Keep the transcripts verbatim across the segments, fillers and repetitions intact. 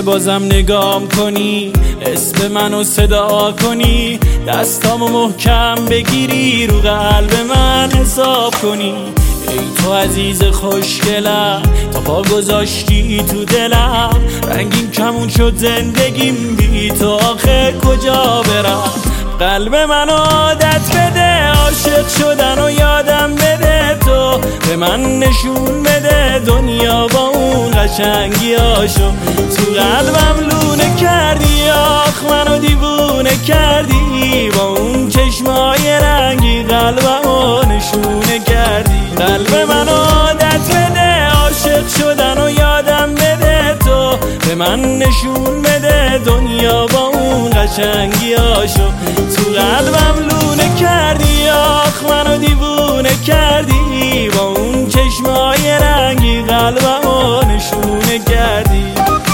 بازم نگام کنی، اسم منو صدا کنی، دستامو محکم بگیری، رو قلب من حساب کنی. ای تو عزیز خوشگلم، تا پا گذاشتی تو دلم، رنگین کمون شد زندگیم، بی تو آخه کجا برم؟ قلب من عادت بده، عاشق شدن و یادم بده، تو به من نشون بده دنیا با اون قشنگیاشو. تو قلبم لونه کردی، آخ منو دیوونه کردی، با اون چشمای رنگی قلبمو نشونه کردی. قلب من عادت بده، عاشق شدن و یادم بده، تو به من نشون بده دنیا با اون قشنگیاشو. تو قلبم لونه کردی، آخ منو دیوونه کردی، با اون چشمای رنگی قلبمو نشونه کردی.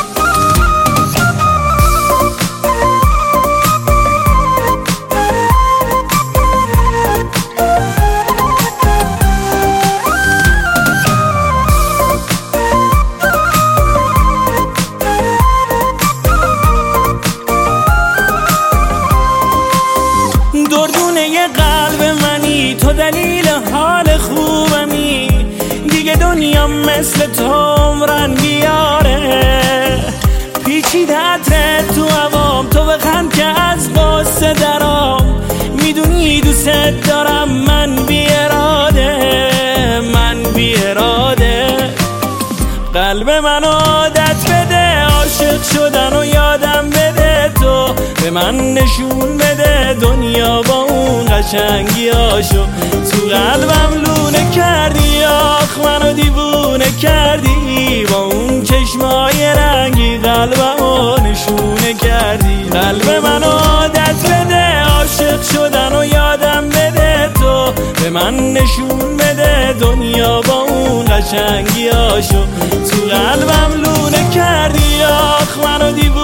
دردونه قلب منی، تو دلیل حال خوبمی، دیگه دنیا مثل تو عمرن بیاره. پیچیده عطرت تو هوام، تو بخند که از قصه درام، میدونی دوست دارم من بی اراده، من بی اراده. قلب من عادت بده، عاشق شدن و یادم بده، تو به من نشون بده دنیا با اون قشنگیاشو. تو قلبم لونه کردی، آخ منو دیوونه کردی، با اون چشمای رنگی قلبمو نشونه کردی. قلب من عادت بده، عاشق شدن و یادم بده، تو به من نشون بده دنیا با اون قشنگیاشو. تو قلبم لونه کردی، آخ منو دیوونه